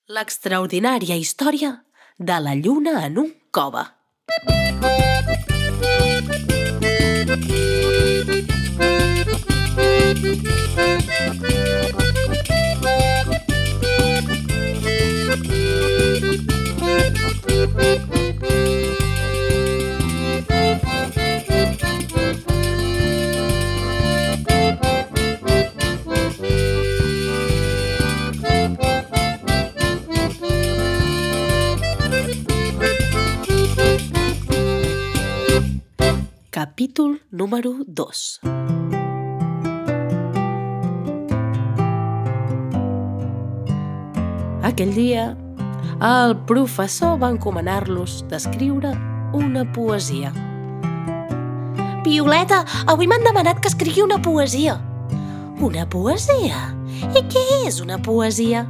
L'extraordinària història de la lluna en un cove. Capítol número 2. Aquell dia, el professor va encomanar-los d'escriure una poesia. Violeta, avui m'han demanat que escrigui una poesia. Una poesia? I què és una poesia?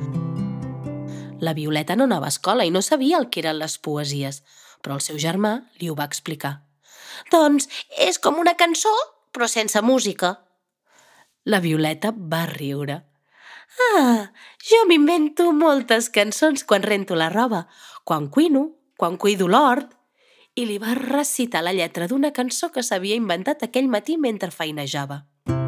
La Violeta no anava a escola i no sabia el que eren les poesies, però el seu germà li ho va explicar. Doncs és com una cançó, però sense música. La Violeta va riure. Jo m'invento moltes cançons quan rento la roba, quan cuino, quan cuido l'hort. I li va recitar la lletra d'una cançó que s'havia inventat aquell matí mentre feinejava.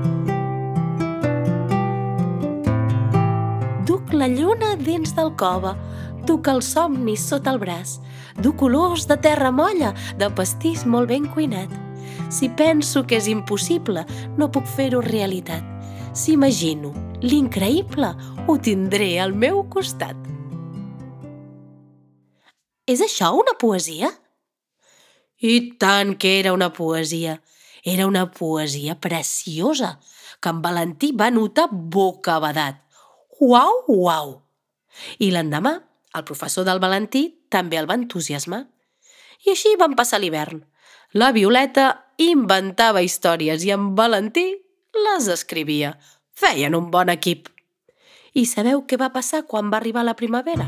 Duc la lluna dins del cove, duc els somnis sota el braç, duc olors de terra molla, de pastís molt ben cuinat. Si penso que és impossible, no puc fer-ho realitat. Si imagino l'increïble, ho tindré al meu costat. És això una poesia? I tant que era una poesia. Era una poesia preciosa, que en Valentí va notar bocabadat. Uau, uau! I l'endemà, el professor del Valentí també el va entusiasmar. I així van passar l'hivern. La Violeta inventava històries i en Valentí les escrivia. Feien un bon equip. I sabeu què va passar quan va arribar la primavera?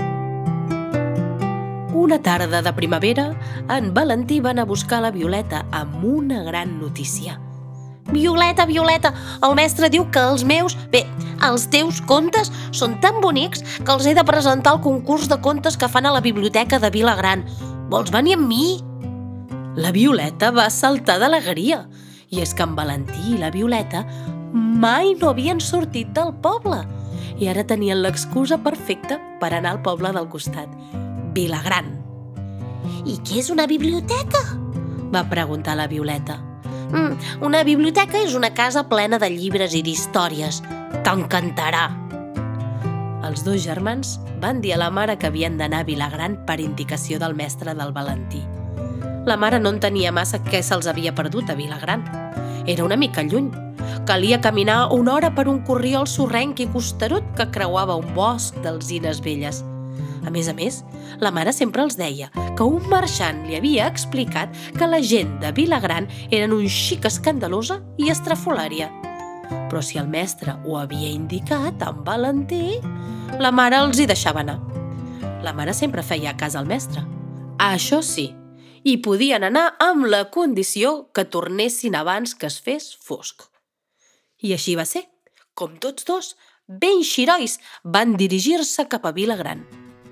Una tarda de primavera, en Valentí va anar a buscar la Violeta amb una gran notícia. Violeta, Violeta, el mestre diu que els teus contes són tan bonics que els he de presentar al concurs de contes que fan a la biblioteca de Vilagran. Vols venir amb mi? La Violeta va saltar d'alegria. I és que en Valentí i la Violeta mai no havien sortit del poble. I ara tenien l'excusa perfecta per anar al poble del costat, Vilagran. I què és una biblioteca? Va preguntar la Violeta. Una biblioteca és una casa plena de llibres i d'històries. T'encantarà. Els dos germans van dir a la mare que havien d'anar a Vilagran per indicació del mestre del Valentí. La mare no entenia massa què se'ls havia perdut a Vilagran. Era una mica lluny. Calia caminar 1 hora per un corriol sorrenc i costerut que creuava un bosc d'alzines velles. A més, la mare sempre els deia que un marxant li havia explicat que la gent de Vilagran eren un xic escandalosa i estrafolària. Però si el mestre ho havia indicat amb Valentí, la mare els hi deixava anar. La mare sempre feia cas al mestre. Això sí, hi podien anar amb la condició que tornessin abans que es fes fosc. I així va ser. Com tots dos, ben xirois, van dirigir-se cap a Vilagran.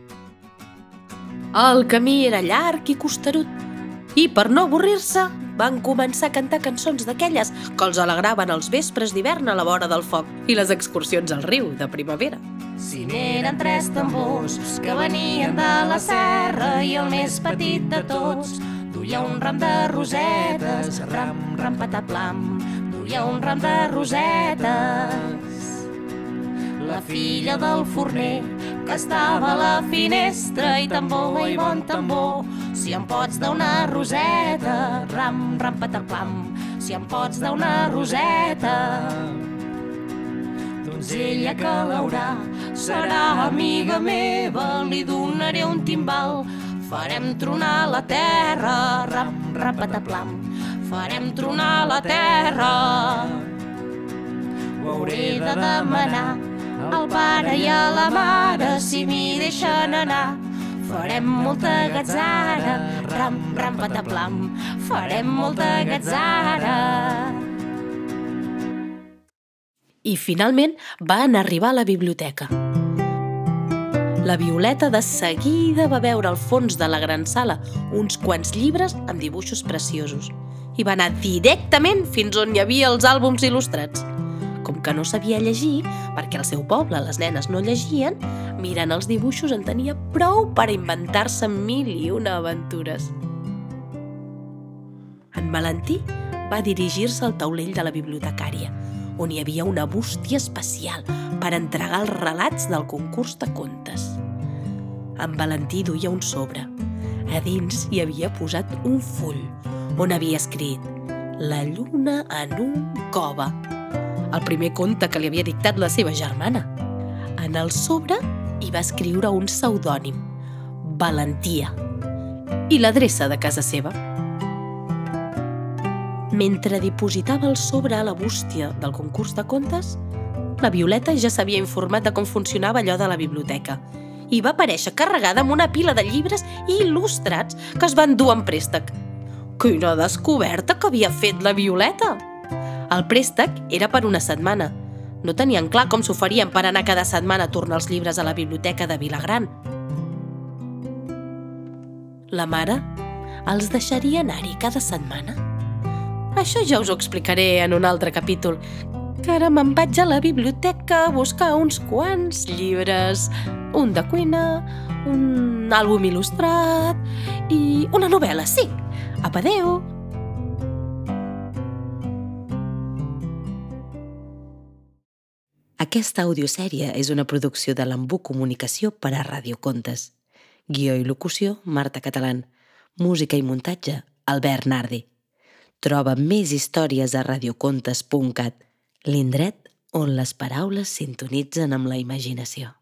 El camí era llarg i costerut, i per no avorrir-se van començar a cantar cançons d'aquelles que els alegraven els vespres d'hivern a la vora del foc i les excursions al riu de primavera. Si n'eren 3 tambors que venien de la serra i el més petit de tots duia un ram de rosetes, ram, ram, pataplam, duia un ram de rosetes. La filla del forner, que estava a la finestra, i tambor, i bon tambor, si em pots dar una roseta, ram, ram, pataplam, si em pots dar una roseta. Doncs ella que l'haurà, serà amiga meva, li donaré un timbal, farem tronar la terra, ram, ram, pataplam, farem tronar la terra. Ho hauré de demanar al pare i a la mare si m'hi deixen anar. Farem molta gatzara, ram, ram, pataplam, farem molta gatzara. I finalment van arribar a la biblioteca. La Violeta de seguida va veure al fons de la gran sala uns quants llibres amb dibuixos preciosos i va anar directament fins on hi havia els àlbums il·lustrats. Com que no sabia llegir, perquè al seu poble les nenes no llegien, mirant els dibuixos en tenia prou per inventar-se 1001 aventures. En Valentí va dirigir-se al taulell de la bibliotecària, on hi havia una bústia especial per entregar els relats del concurs de contes. En Valentí duia un sobre. A dins hi havia posat un full on havia escrit «La lluna en un cove», el primer conte que li havia dictat la seva germana. En el sobre hi va escriure un pseudònim, Valentia, i l'adreça de casa seva. Mentre dipositava el sobre a la bústia del concurs de contes, la Violeta ja s'havia informat de com funcionava allò de la biblioteca i va aparèixer carregada amb una pila de llibres il·lustrats que es van dur en préstec. Quina descoberta que havia fet la Violeta! El préstec era per una setmana. No tenien clar com s'ho farien per anar cada setmana a tornar els llibres a la biblioteca de Vilagran. La mare els deixaria anar-hi cada setmana? Això ja us ho explicaré en un altre capítol, que ara me'n vaig a la biblioteca a buscar uns quants llibres, un de cuina, un àlbum il·lustrat i una novel·la, sí. Apa, adéu! Aquesta audiosèrie és una producció de l'Embú Comunicació per a Ràdio Contes. Guió i locució, Marta Catalán. Música i muntatge, Albert Nardi. Troba més històries a radiocontes.cat, l'indret on les paraules sintonitzen amb la imaginació.